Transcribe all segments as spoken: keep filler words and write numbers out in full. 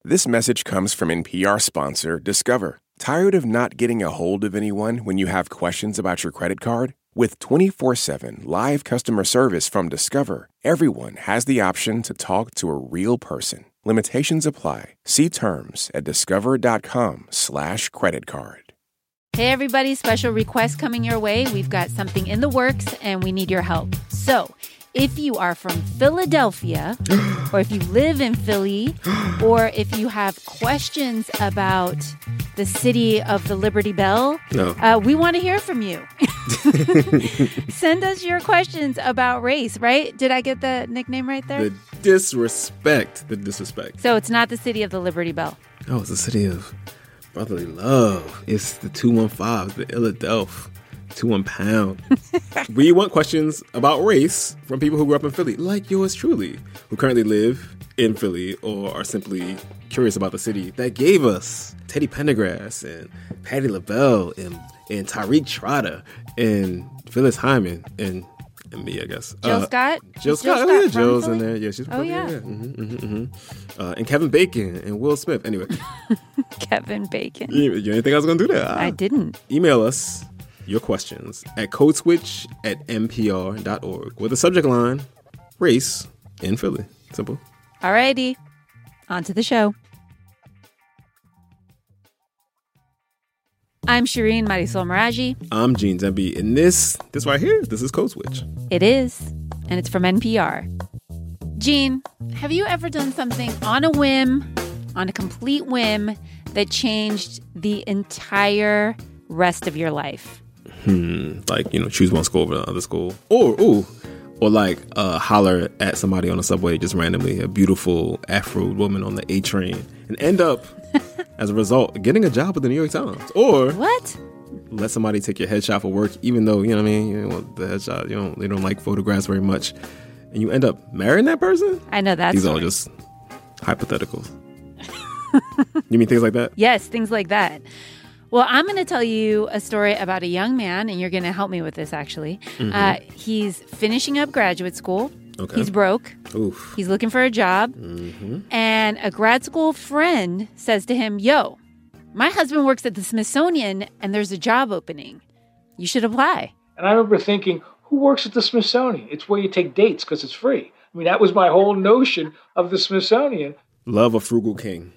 This message comes from N P R sponsor Discover. Tired of not getting a hold of anyone when you have questions about your credit card? With twenty-four seven live customer service from Discover, everyone has the option to talk to a real person. Limitations apply. See terms at discover.com slash credit card. Hey, everybody, special request coming your way. We've got something in the works, and we need your help. So if you are from Philadelphia, or if you live in Philly, or if you have questions about the city of the Liberty Bell, no. uh, we want to hear from you. Send us your questions about race, right? Did I get the nickname right there? The disrespect. The disrespect. So it's not the city of the Liberty Bell. No, it's the city of brotherly love. It's the two one five, the Philadelphia. two one pound. We want questions about race from people who grew up in Philly, like yours truly, who currently live in Philly or are simply curious about the city that gave us Teddy Pendergrass and Patti LaBelle and, and Tariq Trotter and Phyllis Hyman and, and me, I guess. Jill uh, Scott? Jill Is Scott. Jill Oh, yeah, Scott Jill's from in Philly? there. Yeah, she's from Oh, Philly. yeah. yeah. Mm-hmm, mm-hmm, mm-hmm. Uh, and Kevin Bacon and Will Smith. Anyway. Kevin Bacon. You, you didn't think I was going to do that? I didn't. Email us your questions at codeswitch at n p r dot org with the subject line, race in Philly. Simple. All righty. On to the show. I'm Shireen Marisol Meraji. I'm Gene Demby. And this, this right here, this is Code Switch. It is. And it's from N P R. Gene, have you ever done something on a whim, on a complete whim, that changed the entire rest of your life? Hmm. Like, you know, choose one school over another school. Or, ooh, or like uh, holler at somebody on the subway just randomly, a beautiful Afro woman on the A train, and end up, as a result, getting a job with the New York Times. Or what? Let somebody take your headshot for work, even though, you know what I mean, you know, the headshot, you don't, they don't like photographs very much, and you end up marrying that person? I know that's These are all just hypotheticals. You mean things like that? Yes, things like that. Well, I'm going to tell you a story about a young man, and you're going to help me with this, actually. Mm-hmm. Uh, he's finishing up graduate school. Okay. He's broke. Oof. He's looking for a job. Mm-hmm. And a grad school friend says to him, yo, my husband works at the Smithsonian, and there's a job opening. You should apply. And I remember thinking, who works at the Smithsonian? It's where you take dates because it's free. I mean, that was my whole notion of the Smithsonian. Love a frugal king.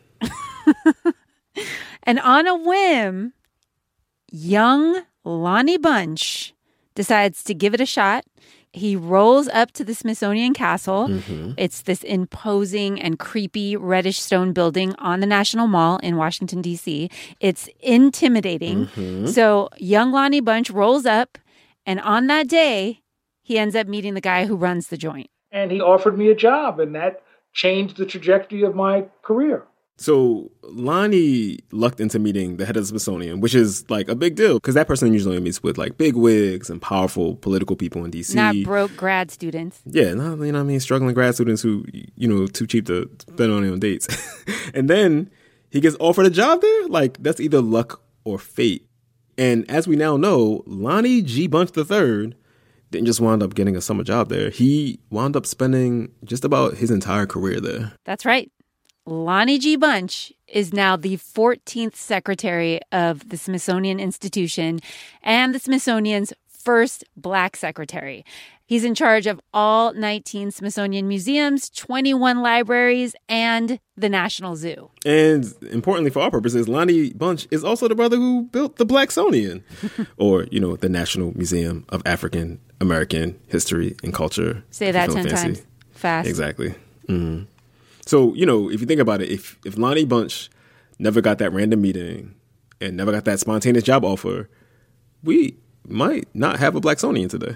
And on a whim, young Lonnie Bunch decides to give it a shot. He rolls up to the Smithsonian Castle. Mm-hmm. It's this imposing and creepy reddish stone building on the National Mall in Washington, D C. It's intimidating. Mm-hmm. So young Lonnie Bunch rolls up, and on that day, he ends up meeting the guy who runs the joint. And he offered me a job, and that changed the trajectory of my career. So Lonnie lucked into meeting the head of the Smithsonian, which is like a big deal because that person usually meets with like big wigs and powerful political people in D C. Not broke grad students. Yeah, not, you know what I mean? Struggling grad students who, you know, too cheap to spend money on dates. And then he gets offered a job there? Like, that's either luck or fate. And as we now know, Lonnie G. Bunch the third didn't just wind up getting a summer job there. He wound up spending just about his entire career there. That's right. Lonnie G. Bunch is now the fourteenth secretary of the Smithsonian Institution and the Smithsonian's first Black secretary. He's in charge of all nineteen Smithsonian museums, twenty-one libraries, and the National Zoo. And importantly for our purposes, Lonnie Bunch is also the brother who built the Blacksonian, or, you know, the National Museum of African American History and Culture. Say that ten fancy. times fast. Exactly. Mm-hmm. So, you know, if you think about it, if, if Lonnie Bunch never got that random meeting and never got that spontaneous job offer, we might not have a Blacksonian today.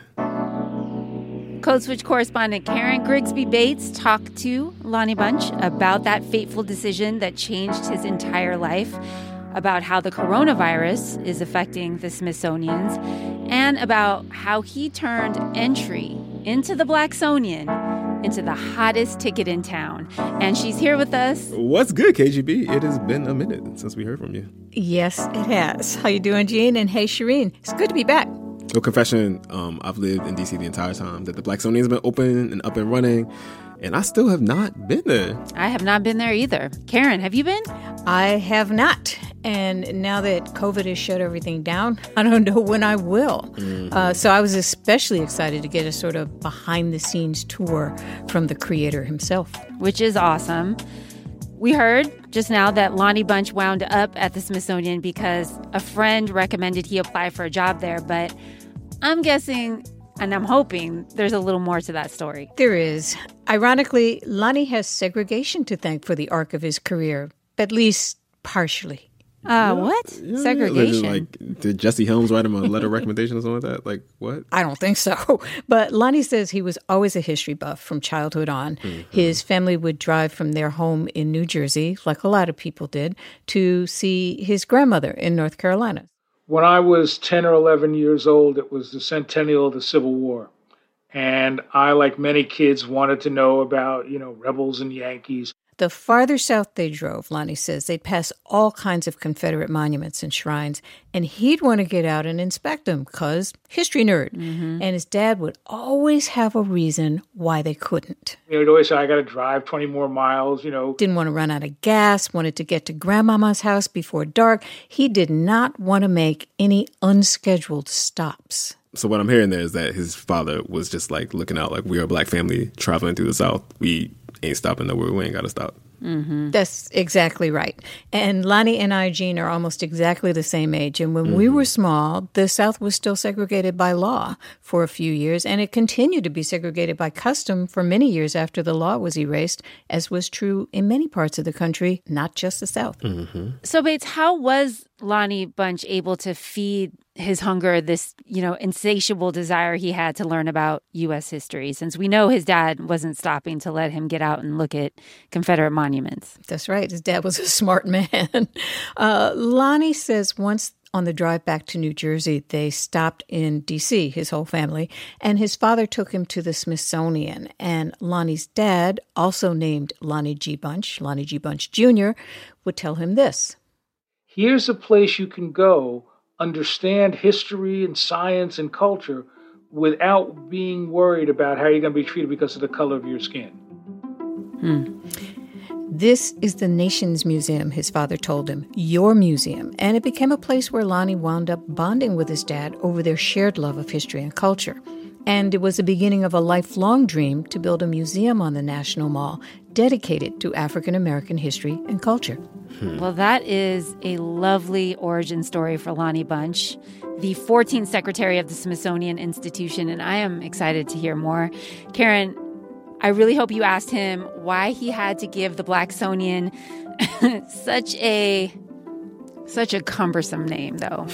Code Switch correspondent Karen Grigsby Bates talked to Lonnie Bunch about that fateful decision that changed his entire life, about how the coronavirus is affecting the Smithsonians, and about how he turned entry into the Blacksonian into the hottest ticket in town. And she's here with us. What's good, K G B? It has been a minute since we heard from you. Yes, it has. How you doing, Gene? And hey, Shireen. It's good to be back. No confession, um, I've lived in D C the entire time that the Blacksonian's been open and up and running. And I still have not been there. I have not been there either. Karen, have you been? I have not. And now that COVID has shut everything down, I don't know when I will. Mm-hmm. Uh, so I was especially excited to get a sort of behind-the-scenes tour from the creator himself. Which is awesome. We heard just now that Lonnie Bunch wound up at the Smithsonian because a friend recommended he apply for a job there. But I'm guessing, and I'm hoping, there's a little more to that story. There is. Ironically, Lonnie has segregation to thank for the arc of his career, at least partially. Uh, what? Yeah, Segregation? Like, did Jesse Helms write him a letter of recommendation or something like that? Like, what? I don't think so. But Lonnie says he was always a history buff from childhood on. Mm-hmm. His family would drive from their home in New Jersey, like a lot of people did, to see his grandmother in North Carolina. When I was ten or eleven years old, it was the centennial of the Civil War. And I, like many kids, wanted to know about, you know, rebels and Yankees. The farther south they drove, Lonnie says, they'd pass all kinds of Confederate monuments and shrines, and he'd want to get out and inspect them because history nerd. Mm-hmm. And his dad would always have a reason why they couldn't. You know, he'd always say, I got to drive twenty more miles, you know. Didn't want to run out of gas, wanted to get to Grandmama's house before dark. He did not want to make any unscheduled stops. So what I'm hearing there is that his father was just like looking out like, we're a black family traveling through the South. We ain't stopping nowhere. We ain't got to stop. Mm-hmm. That's exactly right. And Lonnie and I, Jean, are almost exactly the same age. And when mm-hmm. we were small, the South was still segregated by law for a few years, and it continued to be segregated by custom for many years after the law was erased, as was true in many parts of the country, not just the South. Mm-hmm. So, Bates, how was Lonnie Bunch able to feed his hunger, this, you know, insatiable desire he had to learn about U S history, since we know his dad wasn't stopping to let him get out and look at Confederate monuments? That's right. His dad was a smart man. Uh, Lonnie says once on the drive back to New Jersey, they stopped in D C, his whole family, and his father took him to the Smithsonian. And Lonnie's dad, also named Lonnie G. Bunch, Lonnie G. Bunch Junior, would tell him this. Here's a place you can go, understand history and science and culture without being worried about how you're going to be treated because of the color of your skin. Hmm. This is the nation's museum, his father told him, your museum. And it became a place where Lonnie wound up bonding with his dad over their shared love of history and culture. And it was the beginning of a lifelong dream to build a museum on the National Mall dedicated to African American history and culture. Hmm. Well, that is a lovely origin story for Lonnie Bunch, the fourteenth Secretary of the Smithsonian Institution, and I am excited to hear more. Karen, I really hope you asked him why he had to give the Blacksonian such a such a cumbersome name, though.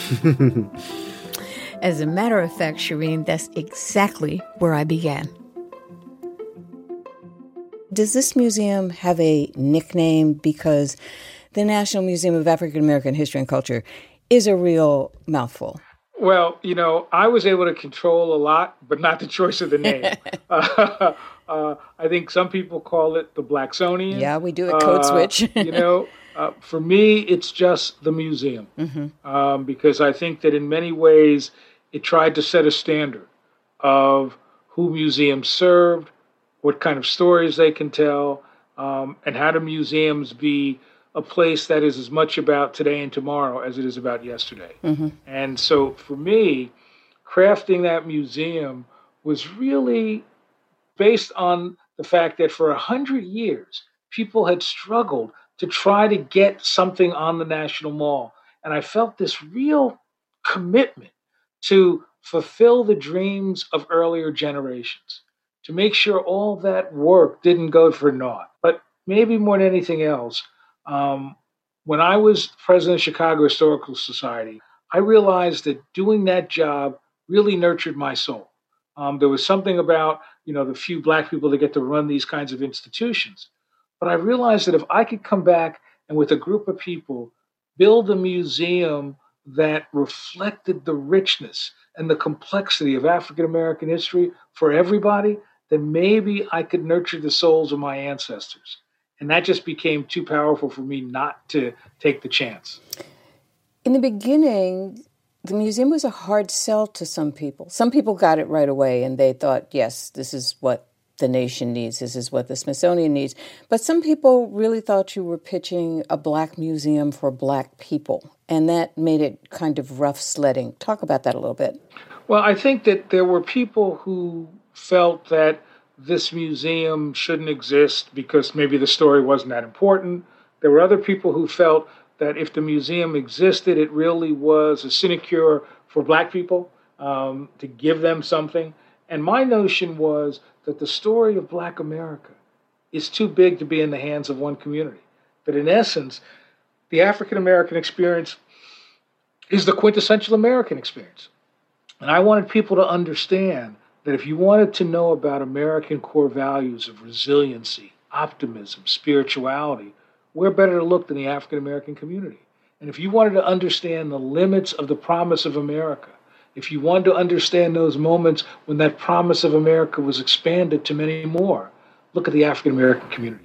As a matter of fact, Shireen, that's exactly where I began. Does this museum have a nickname? Because the National Museum of African American History and Culture is a real mouthful. Well, you know, I was able to control a lot, but not the choice of the name. uh, uh, I think some people call it the Blacksonian. Yeah, we do a code uh, switch. you know, uh, for me, it's just the museum. Mm-hmm. Um, because I think that in many ways, it tried to set a standard of who museums served, what kind of stories they can tell, um, and how do museums be a place that is as much about today and tomorrow as it is about yesterday. Mm-hmm. And so for me, crafting that museum was really based on the fact that for a hundred years, people had struggled to try to get something on the National Mall. And I felt this real commitment to fulfill the dreams of earlier generations, to make sure all that work didn't go for naught. But maybe more than anything else, um, when I was president of Chicago Historical Society, I realized that doing that job really nurtured my soul. Um, there was something about, you know, the few Black people that get to run these kinds of institutions. But I realized that if I could come back and with a group of people build a museum that reflected the richness and the complexity of African American history for everybody, then maybe I could nurture the souls of my ancestors. And that just became too powerful for me not to take the chance. In the beginning, the museum was a hard sell to some people. Some people got it right away and they thought, yes, this is what the nation needs. This is what the Smithsonian needs. But some people really thought you were pitching a Black museum for Black people, and that made it kind of rough sledding. Talk about that a little bit. Well, I think that there were people who felt that this museum shouldn't exist because maybe the story wasn't that important. There were other people who felt that if the museum existed, it really was a sinecure for Black people, um, to give them something. And my notion was that the story of Black America is too big to be in the hands of one community. That in essence, the African American experience is the quintessential American experience. And I wanted people to understand that if you wanted to know about American core values of resiliency, optimism, spirituality, where better to look than the African American community? And if you wanted to understand the limits of the promise of America, if you wanted to understand those moments when that promise of America was expanded to many more, look at the African American community.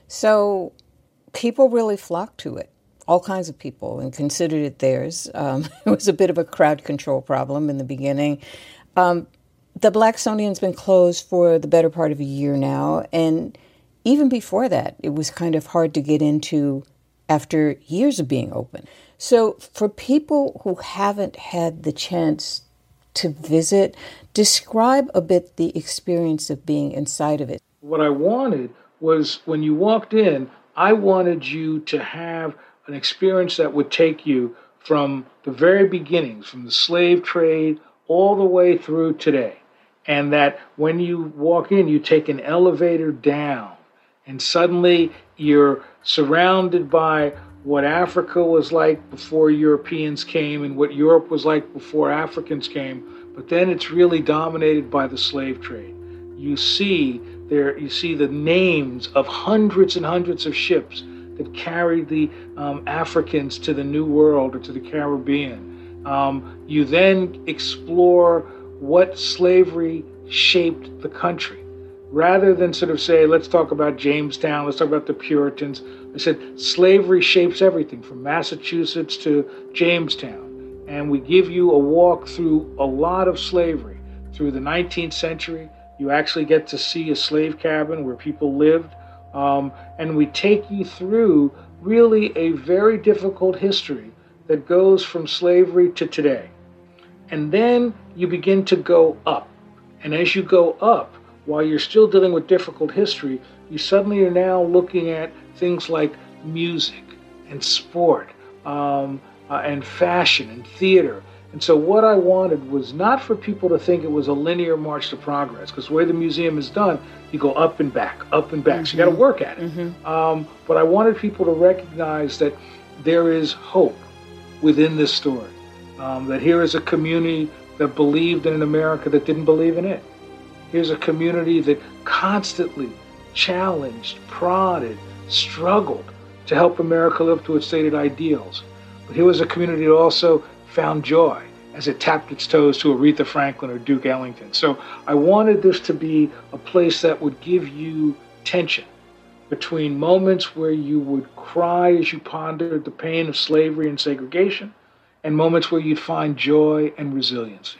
So people really flocked to it, all kinds of people, and considered it theirs. Um, it was a bit of a crowd control problem in the beginning. Um, the Blacksonian's been closed for the better part of a year now, and even before that, it was kind of hard to get into after years of being open. So for people who haven't had the chance to visit, describe a bit the experience of being inside of it. What I wanted was when you walked in, I wanted you to have an experience that would take you from the very beginnings, from the slave trade all the way through today. And that when you walk in, you take an elevator down, and suddenly you're surrounded by what Africa was like before Europeans came and what Europe was like before Africans came. But then it's really dominated by the slave trade. You see there, you see the names of hundreds and hundreds of ships that carried the um, Africans to the New World or to the Caribbean. Um, you then explore what slavery shaped the country. Rather than sort of say, let's talk about Jamestown, let's talk about the Puritans, I said, slavery shapes everything from Massachusetts to Jamestown. And we give you a walk through a lot of slavery. Through the nineteenth century, you actually get to see a slave cabin where people lived. Um, and we take you through really a very difficult history that goes from slavery to today. And then you begin to go up. And as you go up, while you're still dealing with difficult history, you suddenly are now looking at things like music and sport um, uh, and fashion and theater. And so what I wanted was not for people to think it was a linear march to progress, because the way the museum is done, you go up and back, up and back. Mm-hmm. So you got to work at it. Mm-hmm. Um, but I wanted people to recognize that there is hope within this story, um, that here is a community that believed in an America that didn't believe in it. Here's a community that constantly challenged, prodded, struggled to help America live to its stated ideals. But here was a community that also found joy as it tapped its toes to Aretha Franklin or Duke Ellington. So I wanted this to be a place that would give you tension between moments where you would cry as you pondered the pain of slavery and segregation, and moments where you'd find joy and resiliency.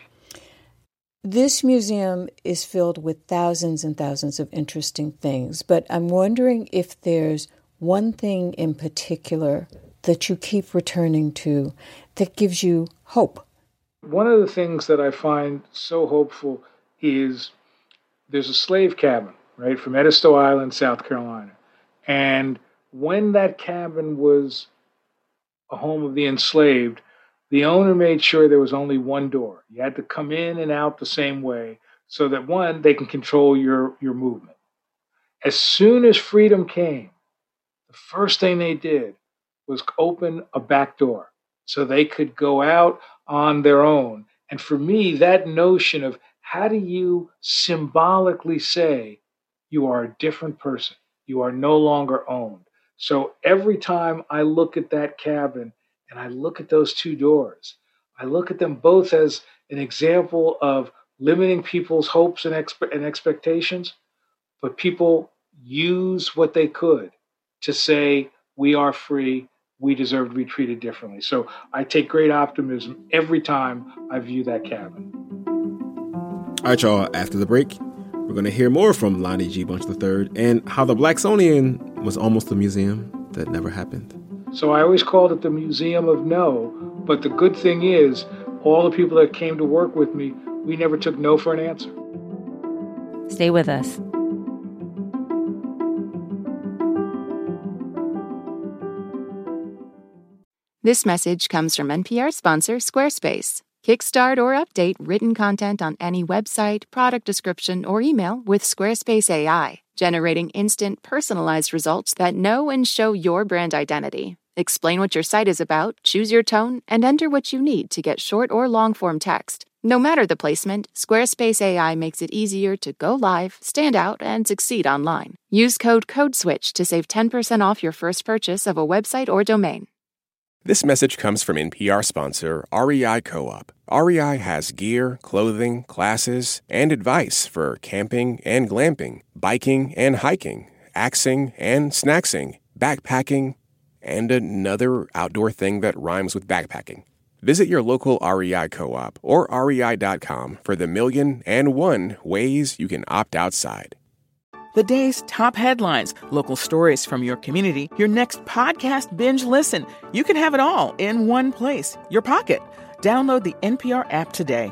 This museum is filled with thousands and thousands of interesting things, but I'm wondering if there's one thing in particular that you keep returning to that gives you hope. One of the things that I find so hopeful is there's a slave cabin, right, from Edisto Island, South Carolina. And when that cabin was a home of the enslaved, the owner made sure there was only one door. You had to come in and out the same way so that, one, they can control your, your movement. As soon as freedom came, the first thing they did was open a back door so they could go out on their own. And for me, that notion of how do you symbolically say you are a different person, you are no longer owned. So every time I look at that cabin and I look at those two doors, I look at them both as an example of limiting people's hopes and, expe- and expectations, but people use what they could to say, we are free, we deserve to be treated differently. So I take great optimism every time I view that cabin. All right, y'all, after the break, We're going to hear more from Lonnie G. Bunch the third and how the Blacksonian was almost a museum that never happened. So I always called it the Museum of No, but the good thing is all the people that came to work with me, we never took no for an answer. Stay with us. This message comes from N P R sponsor Squarespace. Kickstart or update written content on any website, product description, or email with Squarespace A I, generating instant, personalized results that know and show your brand identity. Explain what your site is about, choose your tone, and enter what you need to get short or long-form text. No matter the placement, Squarespace A I makes it easier to go live, stand out, and succeed online. Use code CODESWITCH to save ten percent off your first purchase of a website or domain. This message comes from N P R sponsor R E I Co-op. R E I has gear, clothing, classes, and advice for camping and glamping, biking and hiking, axing and snacksing, backpacking, and another outdoor thing that rhymes with backpacking. Visit your local R E I Co-op or R E I dot com for the million and one ways you can opt outside. The day's top headlines, local stories from your community, your next podcast binge listen. You can have it all in one place, your pocket. Download the N P R app today.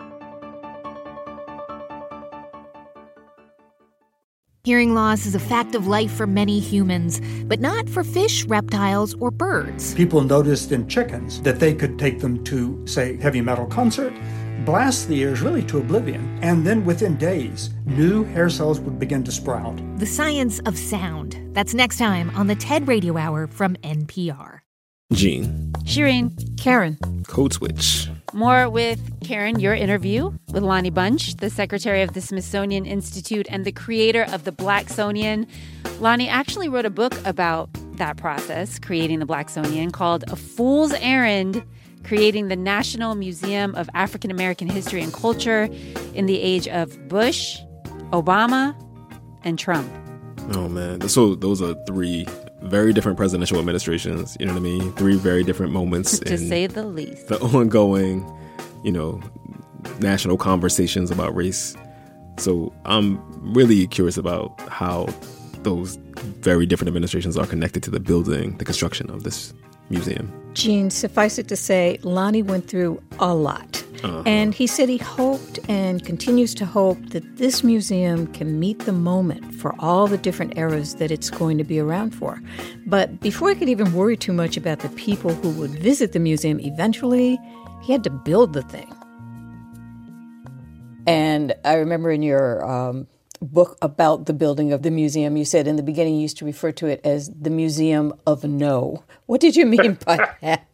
Hearing loss is a fact of life for many humans, but not for fish, reptiles, or birds. People noticed in chickens that they could take them to, say, heavy metal concert, blast the ears really to oblivion, and then within days, new hair cells would begin to sprout. The Science of Sound. That's next time on the TED Radio Hour from N P R. Gene. Shireen. Karen. Code Switch. More with Karen, your interview with Lonnie Bunch, the secretary of the Smithsonian Institute and the creator of the Blacksonian. Lonnie actually wrote a book about that process, creating the Blacksonian, called A Fool's Errand, Creating the National Museum of African American History and Culture in the Age of Bush, Obama, and Trump. Oh, man. So those are three very different presidential administrations, you know what I mean? Three very different moments. To say the least. The ongoing, you know, national conversations about race. So I'm really curious about how those very different administrations are connected to the building, the construction of this museum. Gene, suffice it to say, Lonnie went through a lot. Uh-huh. And he said he hoped and continues to hope that this museum can meet the moment for all the different eras that it's going to be around for. But before he could even worry too much about the people who would visit the museum eventually, he had to build the thing. And I remember in your um, book about the building of the museum, you said in the beginning you used to refer to it as the Museum of No. What did you mean by that?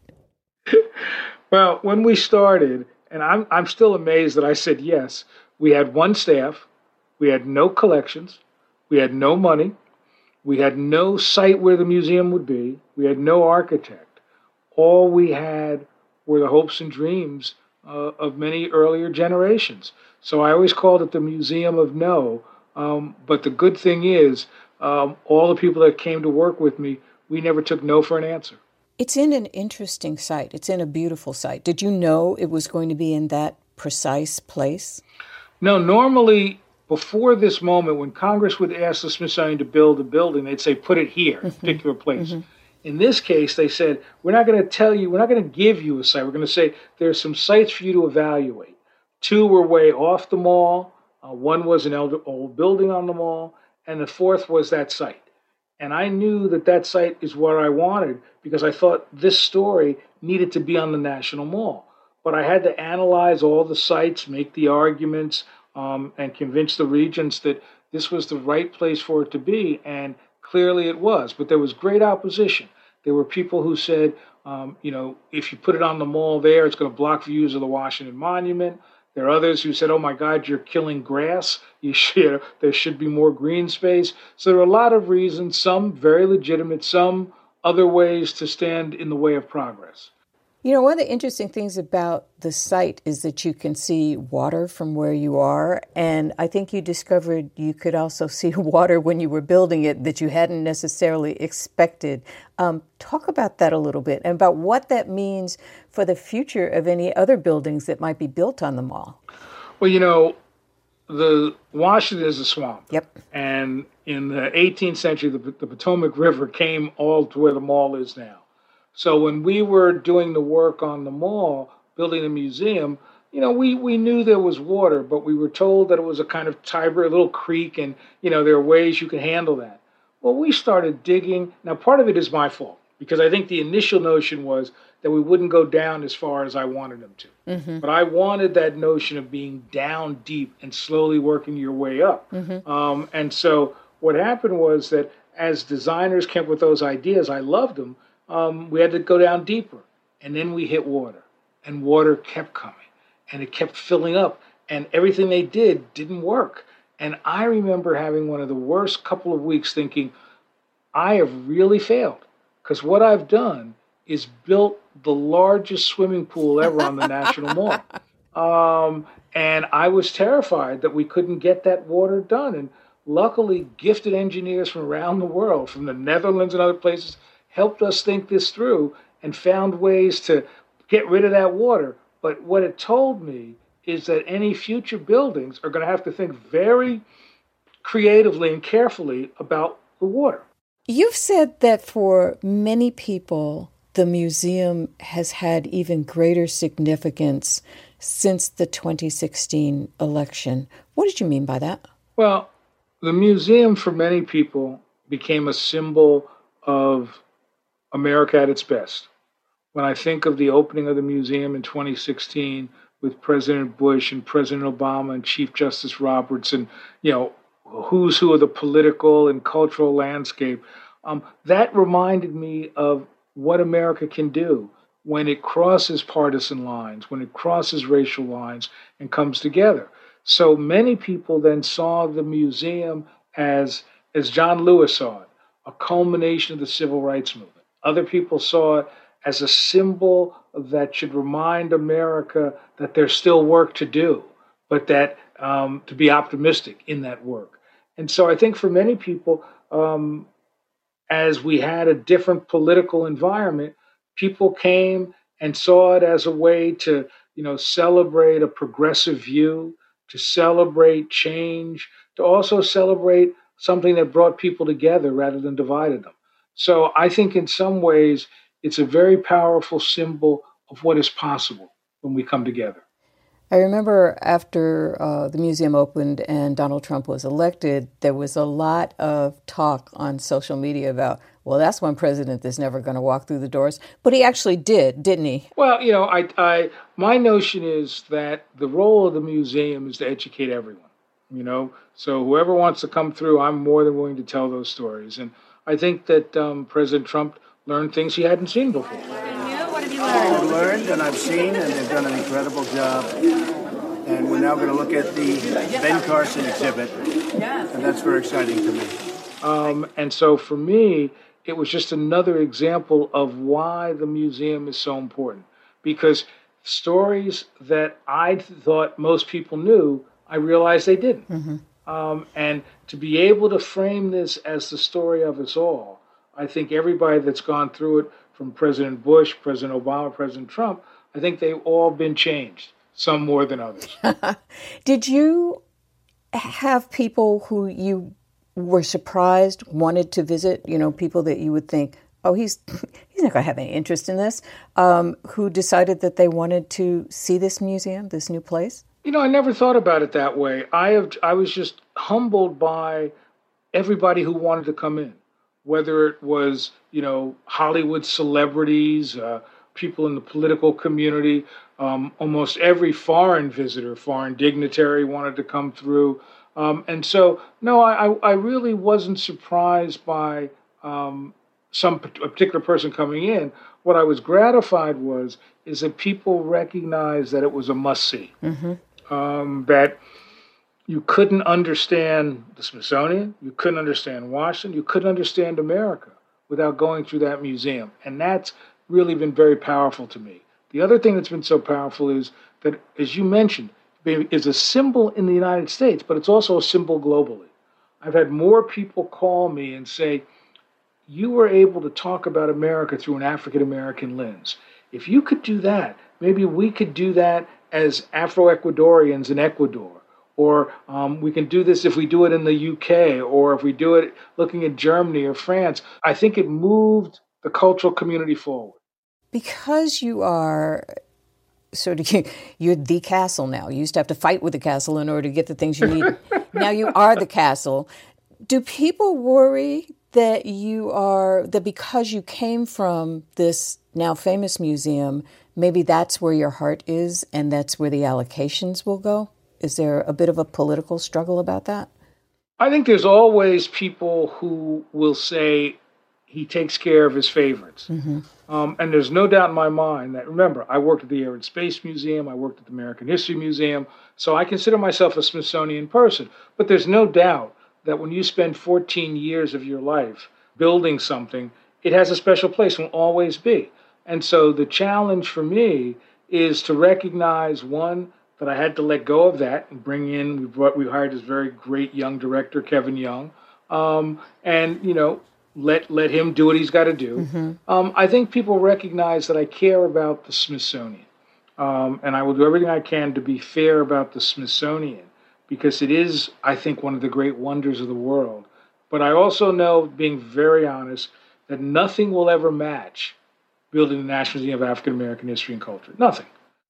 Well, when we started, and I'm I'm still amazed that I said yes, we had one staff, we had no collections, we had no money, we had no site where the museum would be, we had no architect. All we had were the hopes and dreams uh, of many earlier generations. So I always called it the Museum of No. Um, but the good thing is, um, all the people that came to work with me, we never took no for an answer. It's in an interesting site. It's in a beautiful site. Did you know it was going to be in that precise place? No, normally, before this moment, when Congress would ask the Smithsonian to build a building, they'd say, put it here, mm-hmm. particular place. Mm-hmm. In this case, they said, we're not going to tell you, we're not going to give you a site. We're going to say, there's some sites for you to evaluate. Two were way off the mall. Uh, one was an old, old building on the mall. And the fourth was that site. And I knew that that site is what I wanted because I thought this story needed to be on the National Mall. But I had to analyze all the sites, make the arguments, um, and convince the regents that this was the right place for it to be. And clearly it was. But there was great opposition. There were people who said, um, you know, if you put it on the mall there, it's going to block views of the Washington Monument. There are others who said, oh, my God, you're killing grass. You should, there should be more green space. So there are a lot of reasons, some very legitimate, some other ways to stand in the way of progress. You know, one of the interesting things about the site is that you can see water from where you are. And I think you discovered you could also see water when you were building it that you hadn't necessarily expected. Um, talk about that a little bit and about what that means for the future of any other buildings that might be built on the mall. Well, you know, the Washington is a swamp. Yep. And in the eighteenth century, the, the Potomac River came all to where the mall is now. So when we were doing the work on the mall, building the museum, you know, we, we knew there was water, but we were told that it was a kind of Tiber, a little creek, and, you know, there are ways you could handle that. Well, we started digging. Now, part of it is my fault, because I think the initial notion was that we wouldn't go down as far as I wanted them to. Mm-hmm. But I wanted that notion of being down deep and slowly working your way up. Mm-hmm. Um, and so what happened was that as designers came up with those ideas, I loved them. Um, we had to go down deeper. And then we hit water. And water kept coming. And it kept filling up. And everything they did didn't work. And I remember having one of the worst couple of weeks thinking, I have really failed. Because what I've done is built the largest swimming pool ever on the National Mall. Um, and I was terrified that we couldn't get that water done. And luckily, gifted engineers from around the world, from the Netherlands and other places, helped us think this through and found ways to get rid of that water. But what it told me is that any future buildings are going to have to think very creatively and carefully about the water. You've said that for many people, the museum has had even greater significance since the twenty sixteen election. What did you mean by that? Well, the museum for many people became a symbol of America at its best. When I think of the opening of the museum in twenty sixteen with President Bush and President Obama and Chief Justice Roberts and, you know, who's who of the political and cultural landscape, um, that reminded me of what America can do when it crosses partisan lines, when it crosses racial lines and comes together. So many people then saw the museum as, as John Lewis saw it, a culmination of the civil rights movement. Other people saw it as a symbol that should remind America that there's still work to do, but that um, to be optimistic in that work. And so I think for many people, um, as we had a different political environment, people came and saw it as a way to, you know, celebrate a progressive view, to celebrate change, to also celebrate something that brought people together rather than divided them. So I think in some ways, it's a very powerful symbol of what is possible when we come together. I remember after uh, the museum opened and Donald Trump was elected, there was a lot of talk on social media about, well, that's one president that's never going to walk through the doors. But he actually did, didn't he? Well, you know, I, I, my notion is that the role of the museum is to educate everyone, you know. So whoever wants to come through, I'm more than willing to tell those stories. And I think that um, President Trump learned things he hadn't seen before. What have you learned? I've learned and I've seen, and they've done an incredible job. And we're now going to look at the Ben Carson exhibit, and that's very exciting to me. Um, and so for me, it was just another example of why the museum is so important. Because stories that I thought most people knew, I realized they didn't. Mm-hmm. Um, and to be able to frame this as the story of us all, I think everybody that's gone through it, from President Bush, President Obama, President Trump, I think they've all been changed, some more than others. Did you have people who you were surprised wanted to visit, you know, people that you would think, oh, he's he's not going to have any interest in this, um, who decided that they wanted to see this museum, this new place? You know, I never thought about it that way. I have I was just humbled by everybody who wanted to come in, whether it was, you know, Hollywood celebrities, uh, people in the political community, um, almost every foreign visitor, foreign dignitary wanted to come through. Um, and so, no, I, I really wasn't surprised by um, some a particular person coming in. What I was gratified was is that people recognized that it was a must-see, mm-hmm. um, that you couldn't understand the Smithsonian, you couldn't understand Washington, you couldn't understand America without going through that museum. And that's really been very powerful to me. The other thing that's been so powerful is that, as you mentioned, is a symbol in the United States, but it's also a symbol globally. I've had more people call me and say, you were able to talk about America through an African-American lens. If you could do that, maybe we could do that as Afro-Ecuadorians in Ecuador, Or um, we can do this if we do it in the U K, or if we do it looking at Germany or France. I think it moved the cultural community forward. Because you are sort of, you're the castle now. You used to have to fight with the castle in order to get the things you need. Now you are the castle. Do people worry that you are, that because you came from this now famous museum, maybe that's where your heart is and that's where the allocations will go? Is there a bit of a political struggle about that? I think there's always people who will say he takes care of his favorites. Mm-hmm. Um, and there's no doubt in my mind that, remember, I worked at the Air and Space Museum, I worked at the American History Museum, so I consider myself a Smithsonian person. But there's no doubt that when you spend fourteen years of your life building something, it has a special place and will always be. And so the challenge for me is to recognize, one, that I had to let go of that and bring in, we brought, we hired this very great young director, Kevin Young, um, and, you know, let let him do what he's got to do. Mm-hmm. Um, I think people recognize that I care about the Smithsonian, um, and I will do everything I can to be fair about the Smithsonian, because it is, I think, one of the great wonders of the world. But I also know, being very honest, that nothing will ever match building the National Museum of African American History and Culture. Nothing.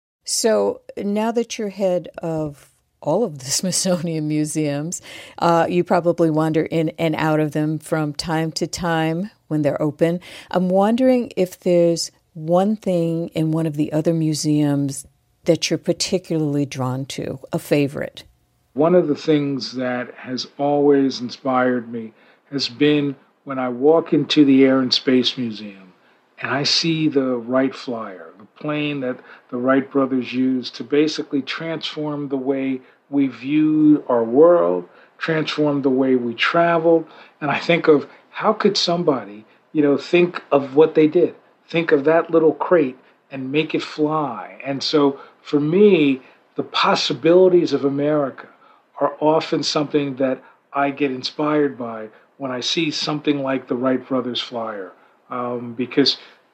So now that you're head of all of the Smithsonian museums, uh, you probably wander in and out of them from time to time when they're open. I'm wondering if there's one thing in one of the other museums that you're particularly drawn to, a favorite. One of the things that has always inspired me has been when I walk into the Air and Space Museum and I see the Wright Flyer, the plane that the Wright brothers used to basically transform the way we viewed our world, transform the way we traveled. And I think of, how could somebody, you know, think of what they did, think of that little crate and make it fly. And so for me, the possibilities of America are often something that I get inspired by when I see something like the Wright brothers Flyer, um, because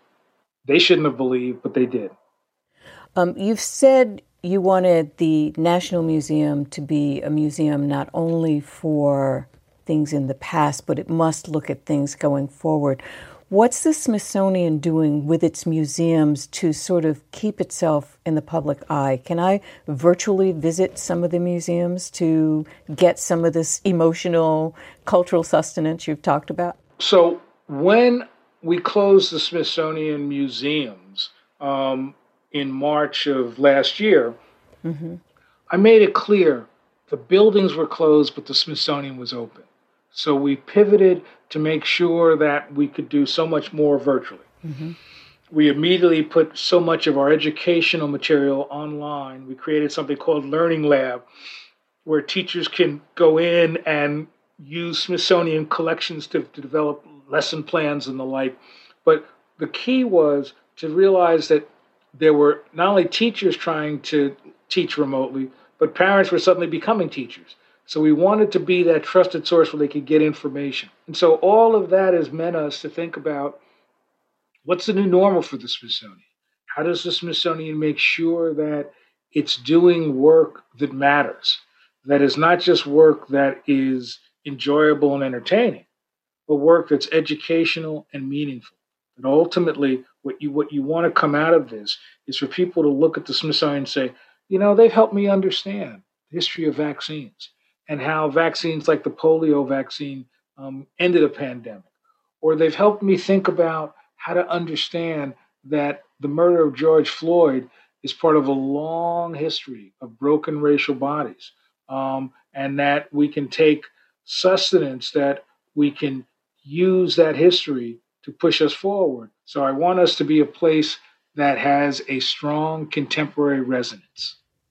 they shouldn't have believed, but they did. Um, you've said you wanted the National Museum to be a museum not only for things in the past, but it must look at things going forward. What's the Smithsonian doing with its museums to sort of keep itself in the public eye? Can I virtually visit some of the museums to get some of this emotional, cultural sustenance you've talked about? So when we closed the Smithsonian museums um, in March of last year, mm-hmm. I made it clear the buildings were closed, but the Smithsonian was open. So we pivoted to make sure that we could do so much more virtually. Mm-hmm. We immediately put so much of our educational material online. We created something called Learning Lab, where teachers can go in and use Smithsonian collections to, to develop lesson plans and the like. But the key was to realize that there were not only teachers trying to teach remotely, but parents were suddenly becoming teachers. So we wanted to be that trusted source where they could get information. And so all of that has meant us to think about, what's the new normal for the Smithsonian? How does the Smithsonian make sure that it's doing work that matters, that is not just work that is enjoyable and entertaining, but work that's educational and meaningful? And ultimately, what you what you want to come out of this is for people to look at the Smithsonian and say, you know, they've helped me understand the history of vaccines and how vaccines like the polio vaccine um, ended a pandemic. Or they've helped me think about how to understand that the murder of George Floyd is part of a long history of broken racial bodies, um, and that we can take sustenance, that we can use that history to push us forward. So I want us to be a place that has a strong contemporary resonance.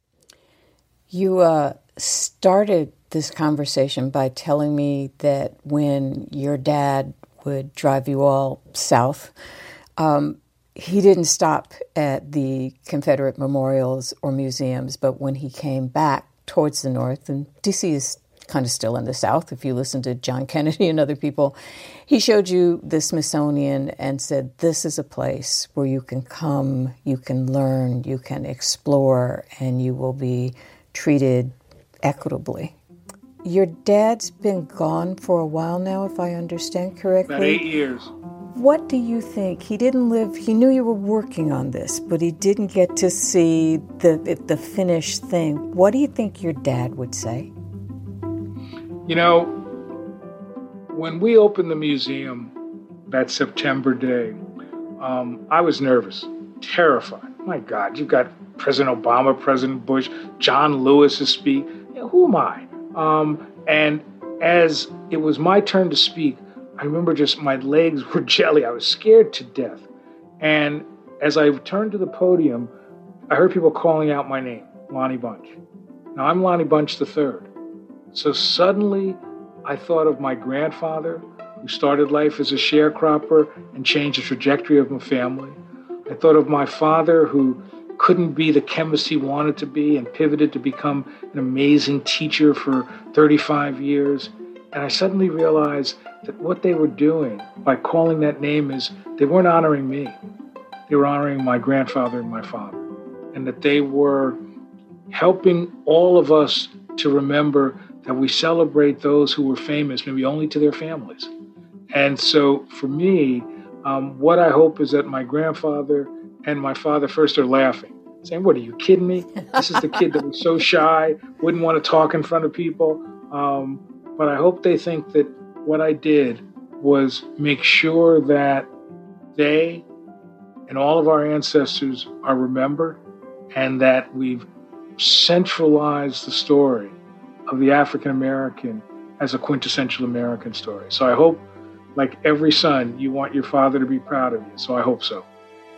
You uh, started this conversation by telling me that when your dad would drive you all south, um, he didn't stop at the Confederate memorials or museums, but when he came back towards the north, and D C is kind of still in the South, if you listen to John Kennedy and other people, he showed you the Smithsonian and said, this is a place where you can come, you can learn, you can explore, and you will be treated equitably. Your dad's been gone for a while now, if I understand correctly. About eight years. What do you think? He didn't live, he knew you were working on this, but he didn't get to see the the finished thing. What do you think your dad would say? You know, when we opened the museum that September day, um, I was nervous, terrified. My God, you've got President Obama, President Bush, John Lewis is speaking. You know, who am I? Um, and as it was my turn to speak, I remember just my legs were jelly. I was scared to death. And as I turned to the podium, I heard people calling out my name, Lonnie Bunch. Now, I'm Lonnie Bunch the third. So suddenly, I thought of my grandfather, who started life as a sharecropper and changed the trajectory of my family. I thought of my father, who couldn't be the chemist he wanted to be and pivoted to become an amazing teacher for thirty-five years. And I suddenly realized that what they were doing by calling that name is they weren't honoring me. They were honoring my grandfather and my father. And that they were helping all of us to remember that we celebrate those who were famous, maybe only to their families. And so for me, um, what I hope is that my grandfather and my father first are laughing, saying, what, are you kidding me? This is the kid that was so shy, wouldn't want to talk in front of people. Um, but I hope they think that what I did was make sure that they and all of our ancestors are remembered and that we've centralized the story of the African American as a quintessential American story. So I hope, like every son, you want your father to be proud of you. So I hope so.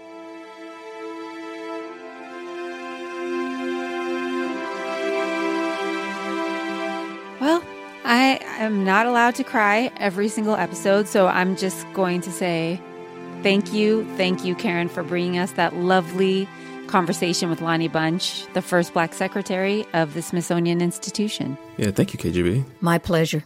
Well, I am not allowed to cry every single episode, so I'm just going to say thank you. Thank you, Karen, for bringing us that lovely conversation with Lonnie Bunch, the first Black secretary of the Smithsonian Institution. Yeah, thank you, K G B. My pleasure.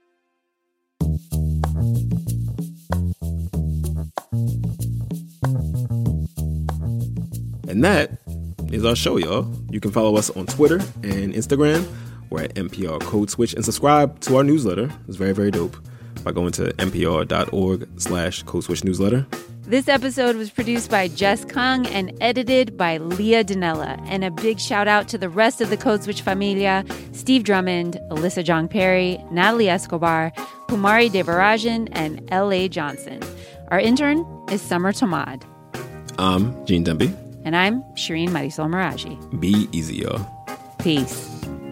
And that is our show, y'all. You can follow us on Twitter and Instagram. We're at N P R Code Switch, and subscribe to our newsletter. It's very, very dope by going to npr.org slash Code Switch newsletter. This episode was produced by Jess Kung and edited by Leah Dinella. And a big shout out to the rest of the Code Switch familia: Steve Drummond, Alyssa Jong Perry, Natalie Escobar, Kumari Devarajan, and L A Johnson. Our intern is Summer Tomad. I'm Gene Demby. And I'm Shireen Marisol Meraji. Be easy, y'all. Peace.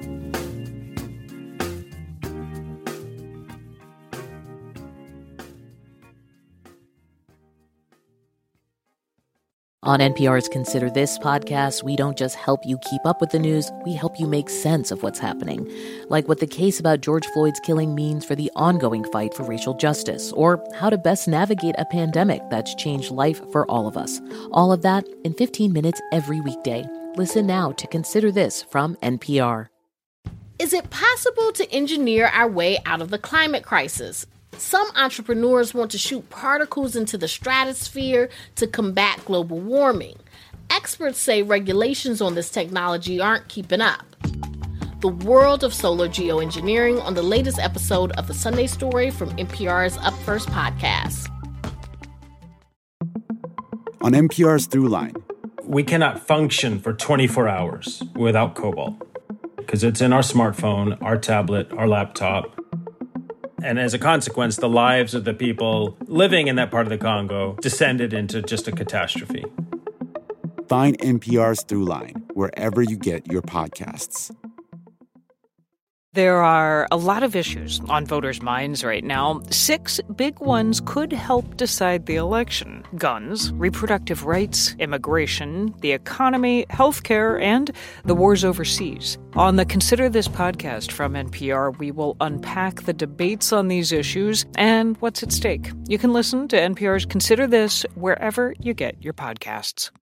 On N P R's Consider This podcast, we don't just help you keep up with the news, we help you make sense of what's happening. Like what the case about George Floyd's killing means for the ongoing fight for racial justice, or how to best navigate a pandemic that's changed life for all of us. All of that in fifteen minutes every weekday. Listen now to Consider This from N P R. Is it possible to engineer our way out of the climate crisis? Some entrepreneurs want to shoot particles into the stratosphere to combat global warming. Experts say regulations on this technology aren't keeping up. The world of solar geoengineering on the latest episode of The Sunday Story from N P R's Up First podcast. On N P R's Throughline. We cannot function for twenty-four hours without cobalt because it's in our smartphone, our tablet, our laptop. And as a consequence, the lives of the people living in that part of the Congo descended into just a catastrophe. Find N P R's Throughline wherever you get your podcasts. There are a lot of issues on voters' minds right now. Six big ones could help decide the election: guns, reproductive rights, immigration, the economy, healthcare, and the wars overseas. On the Consider This podcast from N P R, we will unpack the debates on these issues and what's at stake. You can listen to N P R's Consider This wherever you get your podcasts.